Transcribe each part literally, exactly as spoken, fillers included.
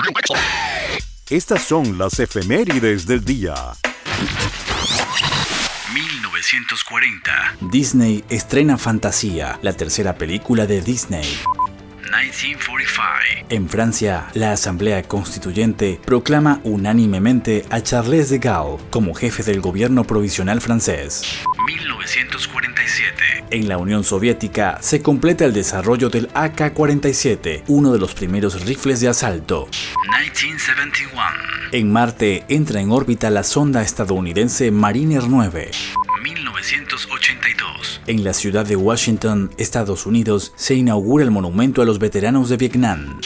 Estas son las efemérides del día. mil novecientos cuarenta. Disney estrena Fantasía, la tercera película de Disney. mil novecientos cuarenta y cinco. En Francia, la Asamblea Constituyente proclama unánimemente a Charles de Gaulle como jefe del gobierno provisional francés. mil novecientos cuarenta y siete. En la Unión Soviética se completa el desarrollo del A K cuarenta y siete, uno de los primeros rifles de asalto. mil novecientos setenta y uno. En Marte entra en órbita la sonda estadounidense Mariner nueve. mil novecientos ochenta y dos. En la ciudad de Washington, Estados Unidos, se inaugura el monumento a los veteranos de Vietnam.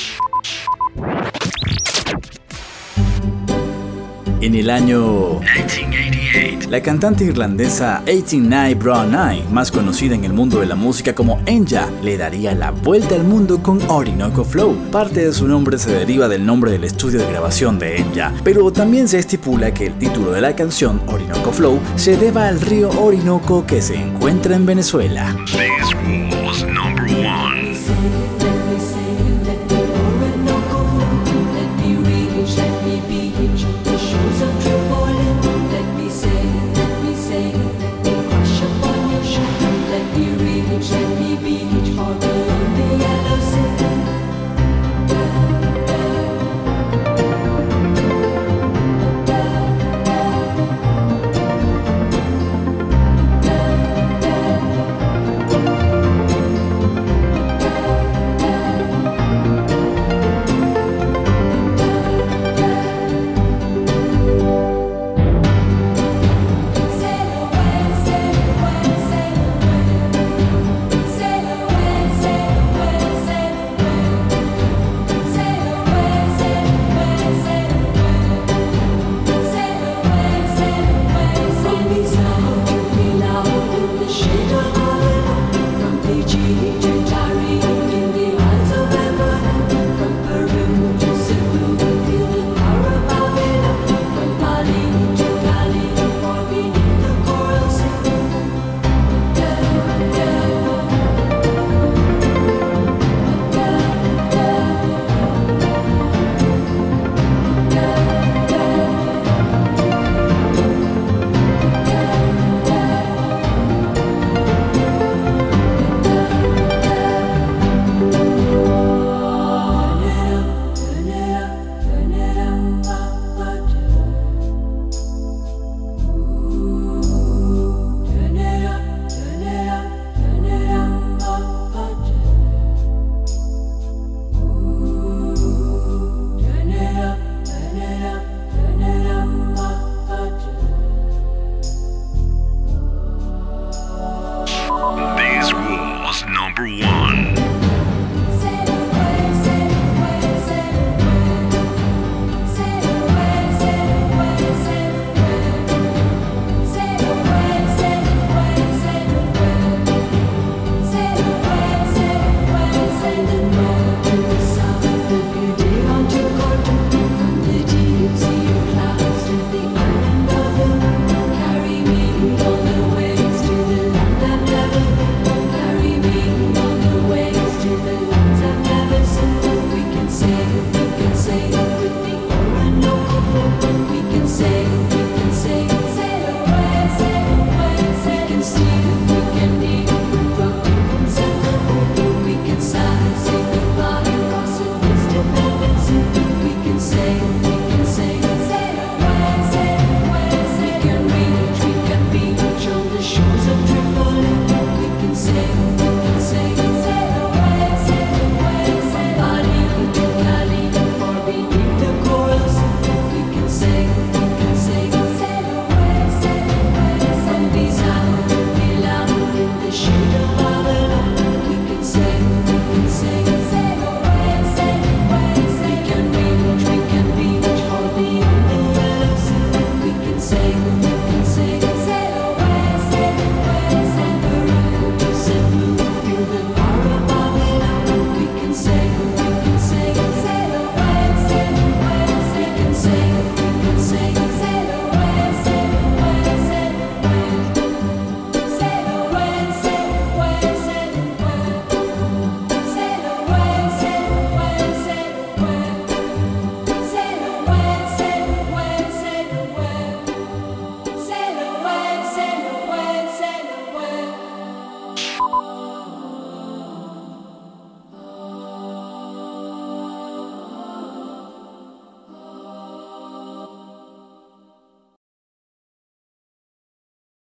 En el año mil novecientos ochenta y ocho. la cantante irlandesa eighteen nine Brown Eye, más conocida en el mundo de la música como Enya, le daría la vuelta al mundo con Orinoco Flow. Parte de su nombre se deriva del nombre del estudio de grabación de Enya, pero también se estipula que el título de la canción, Orinoco Flow, se deba al río Orinoco que se encuentra en Venezuela. This